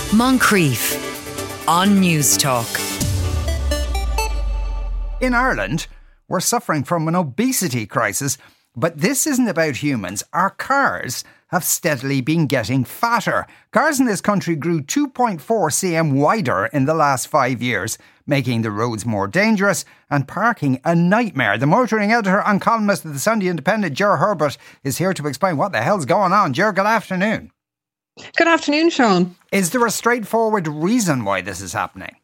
Moncrief on News Talk. In Ireland, we're suffering from an obesity crisis, but this isn't about humans. Our cars have steadily been getting fatter. Cars in this country grew 2.4 cm wider in the last 5 years, making the roads more dangerous and parking a nightmare. The motoring editor and columnist of the Sunday Independent, Ger Herbert, is here to explain what the hell's going on. Ger, good afternoon. Good afternoon, Sean. Is there a straightforward reason why this is happening?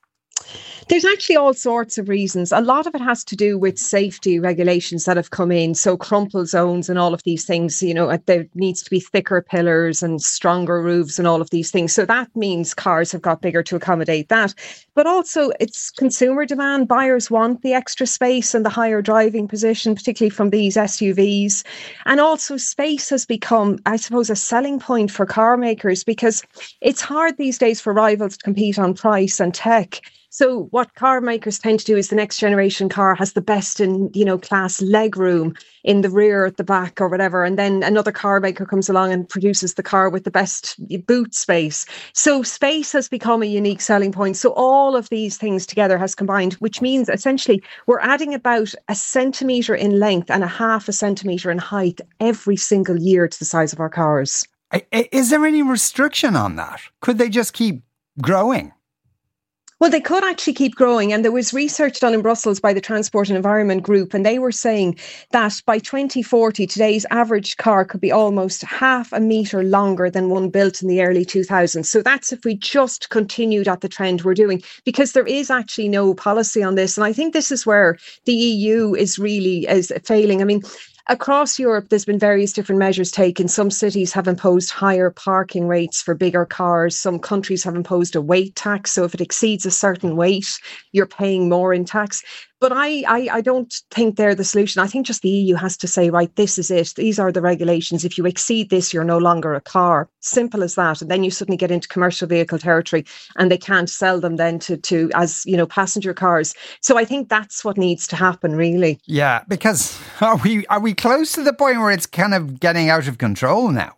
There's actually all sorts of reasons. A lot of it has to do with safety regulations that have come in. So crumple zones and all of these things, there needs to be thicker pillars and stronger roofs and all of these things. So that means cars have got bigger to accommodate that. But also it's consumer demand. Buyers want the extra space and the higher driving position, particularly from these SUVs. And also space has become, I suppose, a selling point for car makers because it's hard these days for rivals to compete on price and tech. So what car makers tend to do is the next generation car has the best in, class leg room in the rear, at the back or whatever. And then another car maker comes along and produces the car with the best boot space. So space has become a unique selling point. So all of these things together has combined, which means essentially we're adding about a centimetre in length and a half a centimetre in height every single year to the size of our cars. Is there any restriction on that? Could they just keep growing? Well, they could actually keep growing. And there was research done in Brussels by the Transport and Environment Group. And they were saying that by 2040, today's average car could be almost half a metre longer than one built in the early 2000s. So that's if we just continued at the trend we're doing, because there is actually no policy on this. And I think this is where the EU is failing. I mean, across Europe, there's been various different measures taken. Some cities have imposed higher parking rates for bigger cars. Some countries have imposed a weight tax. So if it exceeds a certain weight, you're paying more in tax. But I don't think they're the solution. I think just the EU has to say, right, this is it. These are the regulations. If you exceed this, you're no longer a car. Simple as that. And then you suddenly get into commercial vehicle territory and they can't sell them then to as passenger cars. So I think that's what needs to happen, really. Yeah, because are we close to the point where it's kind of getting out of control now?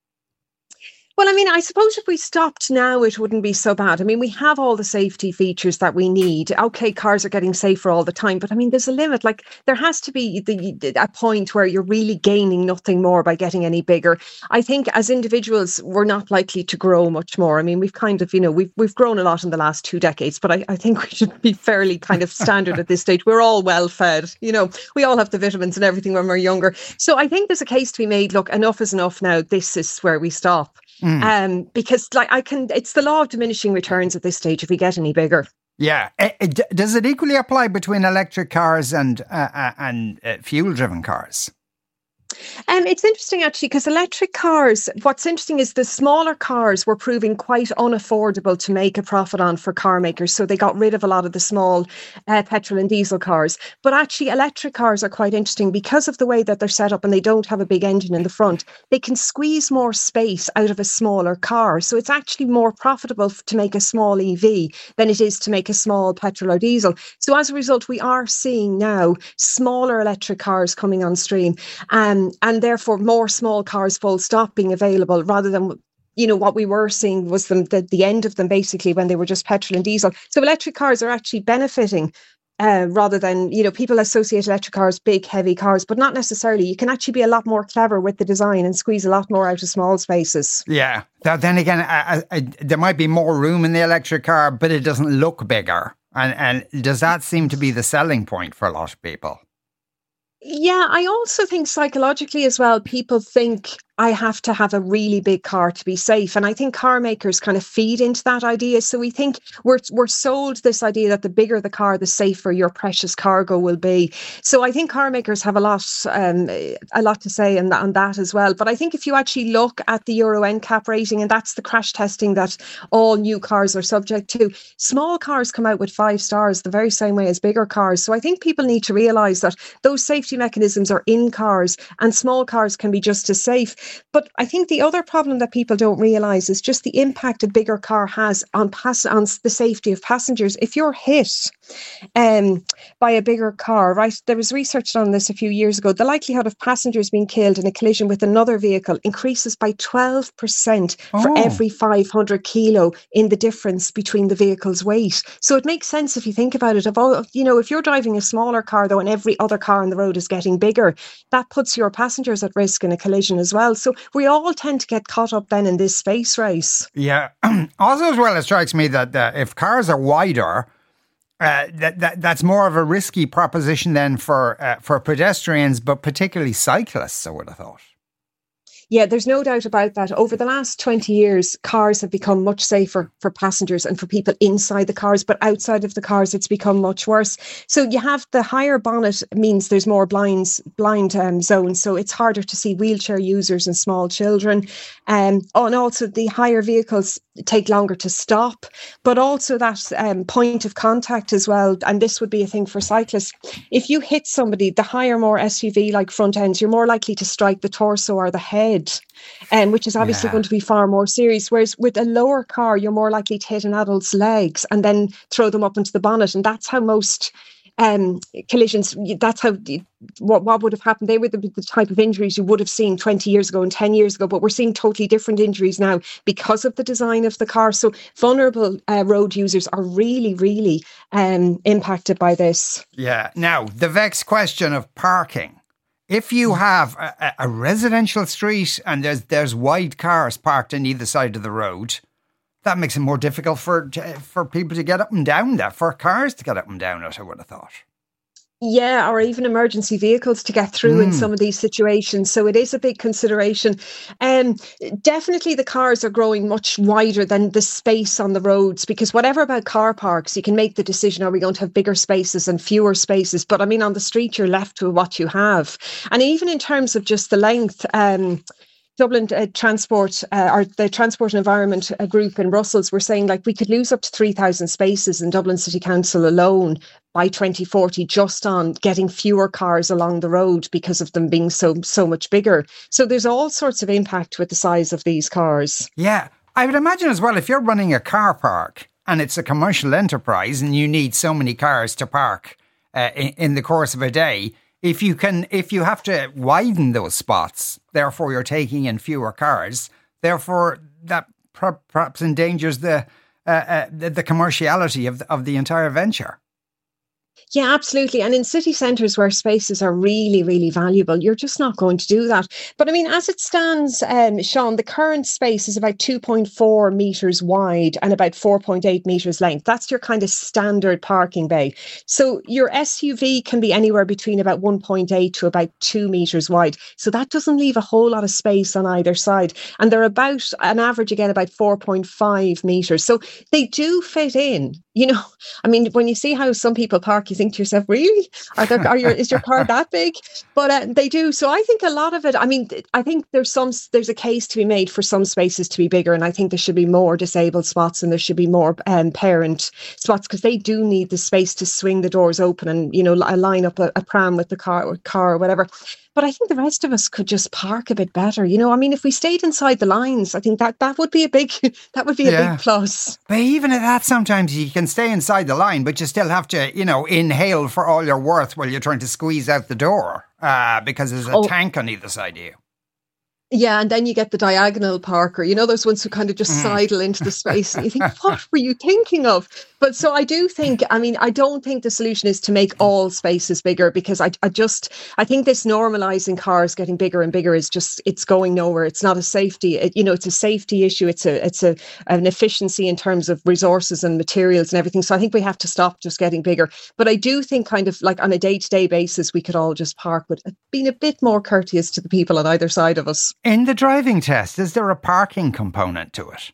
Well, I mean, I suppose if we stopped now, it wouldn't be so bad. I mean, we have all the safety features that we need. Okay, cars are getting safer all the time, but I mean, there's a limit. Like, there has to be a point where you're really gaining nothing more by getting any bigger. I think as individuals, we're not likely to grow much more. I mean, we've kind of, we've grown a lot in the last 2 decades, but I think we should be fairly kind of standard at this stage. We're all well fed, we all have the vitamins and everything when we're younger. So I think there's a case to be made. Look, enough is enough now. This is where we stop. Because it's the law of diminishing returns at this stage if we get any bigger. Yeah. Does it equally apply between electric cars and fuel-driven cars? It's interesting, actually, because electric cars, what's interesting is the smaller cars were proving quite unaffordable to make a profit on for car makers. So they got rid of a lot of the small petrol and diesel cars. But actually, electric cars are quite interesting because of the way that they're set up and they don't have a big engine in the front. They can squeeze more space out of a smaller car. So it's actually more profitable to make a small EV than it is to make a small petrol or diesel. So as a result, we are seeing now smaller electric cars coming on stream. And therefore more small cars full stop being available rather than, what we were seeing was the end of them basically when they were just petrol and diesel. So electric cars are actually benefiting rather than, people associate electric cars, big, heavy cars, but not necessarily. You can actually be a lot more clever with the design and squeeze a lot more out of small spaces. Yeah. Now, then again, there might be more room in the electric car, but it doesn't look bigger. And does that seem to be the selling point for a lot of people? Yeah, I also think psychologically as well, people think I have to have a really big car to be safe. And I think car makers kind of feed into that idea. So we think we're sold this idea that the bigger the car, the safer your precious cargo will be. So I think car makers have a lot to say on that as well. But I think if you actually look at the Euro NCAP rating, and that's the crash testing that all new cars are subject to, small cars come out with 5 stars the very same way as bigger cars. So I think people need to realise that those safety mechanisms are in cars and small cars can be just as safe. But I think the other problem that people don't realise is just the impact a bigger car has on the safety of passengers. If you're hit by a bigger car, right? There was research on this a few years ago. The likelihood of passengers being killed in a collision with another vehicle increases by 12% for every 500 kilo in the difference between the vehicle's weight. So it makes sense if you think about it. If you're driving a smaller car though, and every other car on the road is getting bigger, that puts your passengers at risk in a collision as well. So we all tend to get caught up then in this space race. Yeah. Also, as well, it strikes me that if cars are wider, that's more of a risky proposition than for pedestrians, but particularly cyclists, I would have thought. Yeah, there's no doubt about that. Over the last 20 years, cars have become much safer for passengers and for people inside the cars, but outside of the cars, it's become much worse. So you have the higher bonnet means there's more blind zones, so it's harder to see wheelchair users and small children. And also the higher vehicles take longer to stop, but also that point of contact as well. And this would be a thing for cyclists. If you hit somebody, the higher, more SUV-like front ends, you're more likely to strike the torso or the head. Which is obviously going to be far more serious. Whereas with a lower car, you're more likely to hit an adult's legs and then throw them up into the bonnet. And that's how most collisions, that's how what would have happened. They were the type of injuries you would have seen 20 years ago and 10 years ago, but we're seeing totally different injuries now because of the design of the car. So vulnerable road users are really, really impacted by this. Yeah. Now, the vexed question of parking. If you have a residential street and there's wide cars parked on either side of the road, that makes it more difficult for people to get up and down there, for cars to get up and down it, I would have thought. Yeah, or even emergency vehicles to get through in some of these situations. So it is a big consideration. Definitely the cars are growing much wider than the space on the roads, because whatever about car parks, you can make the decision, are we going to have bigger spaces and fewer spaces? But I mean, on the street, you're left with what you have. And even in terms of just the length, Dublin Transport or the Transport and Environment Group in Brussels were saying like we could lose up to 3,000 spaces in Dublin City Council alone by 2040 just on getting fewer cars along the road because of them being so much bigger. So there's all sorts of impact with the size of these cars. Yeah, I would imagine as well, if you're running a car park and it's a commercial enterprise and you need so many cars to park in the course of a day, if you have to widen those spots, therefore you're taking in fewer cars, therefore that perhaps endangers the commerciality of the entire venture. Yeah, absolutely. And in city centres where spaces are really, really valuable, you're just not going to do that. But I mean, as it stands, Sean, the current space is about 2.4 metres wide and about 4.8 metres length. That's your kind of standard parking bay. So your SUV can be anywhere between about 1.8 to about 2 metres wide. So that doesn't leave a whole lot of space on either side. And they're about, an average again, about 4.5 metres. So they do fit in. You know, I mean, when you see how some people park, you think to yourself, really? Is your car that big? But they do. So I think a lot of it, I mean, I think there's a case to be made for some spaces to be bigger. And I think there should be more disabled spots and there should be more parent spots, because they do need the space to swing the doors open and, you know, line up a pram with the car or whatever. But I think the rest of us could just park a bit better. You know, I mean, if we stayed inside the lines, I think that would be a big a big plus. But even at that, sometimes you can stay inside the line, but you still have to, you know, inhale for all you're worth while you're trying to squeeze out the door because there's a tank on either side of you. Yeah, and then you get the diagonal parker, you know, those ones who kind of just sidle into the space. And you think, what were you thinking of? But so I do think, I mean, I don't think the solution is to make all spaces bigger, because I think this normalising cars getting bigger and bigger is just, it's going nowhere. It's not a safety, it's a safety issue. It's an efficiency in terms of resources and materials and everything. So I think we have to stop just getting bigger. But I do think kind of like on a day-to-day basis, we could all just park with being a bit more courteous to the people on either side of us. In the driving test, is there a parking component to it?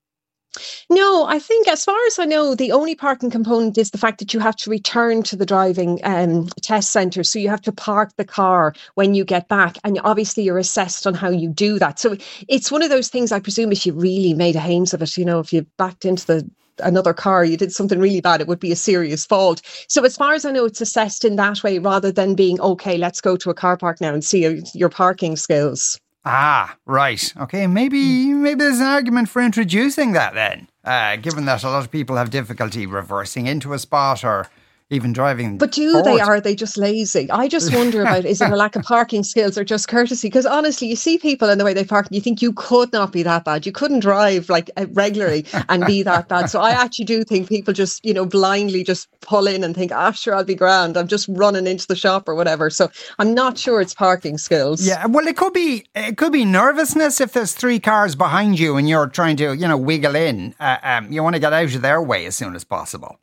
No, I think as far as I know, the only parking component is the fact that you have to return to the driving test centre. So you have to park the car when you get back. And obviously you're assessed on how you do that. So it's one of those things, I presume, if you really made a hames of it, you know, if you backed into another car, you did something really bad, it would be a serious fault. So as far as I know, it's assessed in that way rather than being, okay, let's go to a car park now and see your parking skills. Ah, right. Okay, maybe there's an argument for introducing that then, given that a lot of people have difficulty reversing into a spot or even driving. But are they just lazy? I just wonder about, is it a lack of parking skills or just courtesy? Because honestly, you see people in the way they park and you think you could not be that bad. You couldn't drive like regularly and be that bad. So I actually do think people just, blindly just pull in and think, sure, I'll be grand. I'm just running into the shop or whatever. So I'm not sure it's parking skills. Yeah, well, it could be nervousness if there's 3 cars behind you and you're trying to, wiggle in. You want to get out of their way as soon as possible.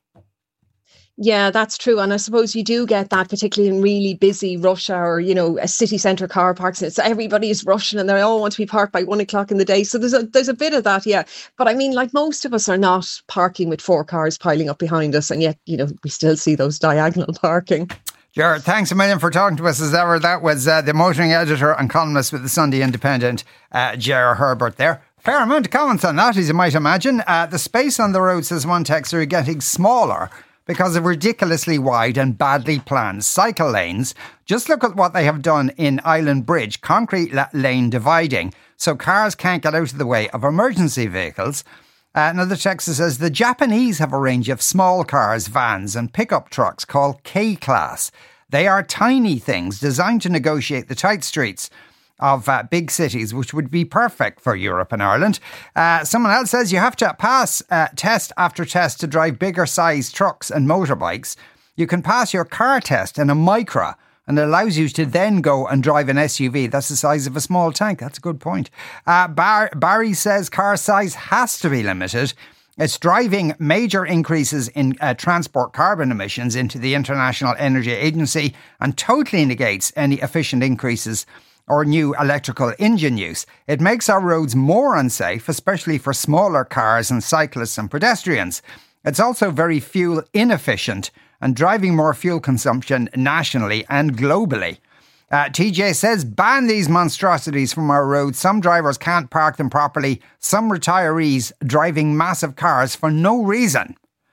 Yeah, that's true. And I suppose you do get that, particularly in really busy rush hour, a city centre car parks. So everybody's rushing and they all want to be parked by 1 o'clock in the day. So there's a bit of that, yeah. But I mean, like most of us are not parking with 4 cars piling up behind us. And yet, we still see those diagonal parking. Gerard, thanks a million for talking to us as ever. That was the motoring editor and columnist with the Sunday Independent, Gerard Herbert there. Fair amount of comments on that, as you might imagine. The space on the road, says one texter, are getting smaller because of ridiculously wide and badly planned cycle lanes. Just look at what they have done in Island Bridge, concrete lane dividing, so cars can't get out of the way of emergency vehicles. Another texter says the Japanese have a range of small cars, vans and pickup trucks called K-Class. They are tiny things designed to negotiate the tight streets of big cities, which would be perfect for Europe and Ireland. Someone else says you have to pass test after test to drive bigger size trucks and motorbikes. You can pass your car test in a Micra and it allows you to then go and drive an SUV that's the size of a small tank. That's a good point. Barry says car size has to be limited. It's driving major increases in transport carbon emissions into the International Energy Agency and totally negates any efficient increases or new electrical engine use. It makes our roads more unsafe, especially for smaller cars and cyclists and pedestrians. It's also very fuel inefficient and driving more fuel consumption nationally and globally. TJ says, ban these monstrosities from our roads. Some drivers can't park them properly. Some retirees driving massive cars for no reason.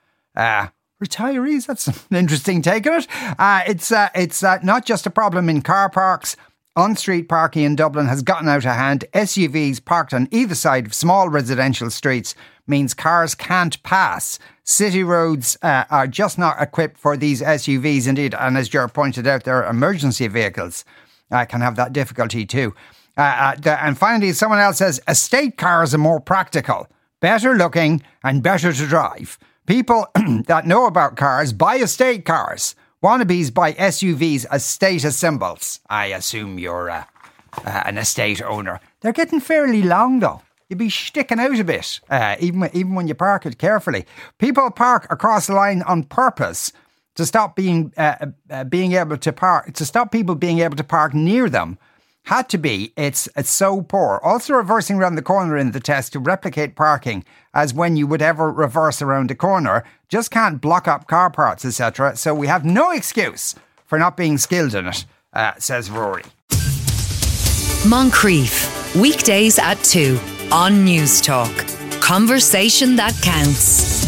Retirees? That's an interesting take on it. It's not just a problem in car parks. On-street parking in Dublin has gotten out of hand. SUVs parked on either side of small residential streets means cars can't pass. City roads are just not equipped for these SUVs indeed. And as Ger pointed out, their emergency vehicles can have that difficulty too. And finally, someone else says, estate cars are more practical, better looking and better to drive. People that know about cars buy estate cars. Wannabes buy SUVs as status symbols. I assume you're an estate owner. They're getting fairly long though. You'd be sticking out a bit, even when you park it carefully. People park across the line on purpose to stop being able to park. To stop people being able to park near them. Had to be. It's so poor. Also reversing around the corner in the test to replicate parking as when you would ever reverse around the corner. Just can't block up car parts, etc. So we have no excuse for not being skilled in it, says Rory. Moncrief, weekdays at 2 on News Talk. Conversation that counts.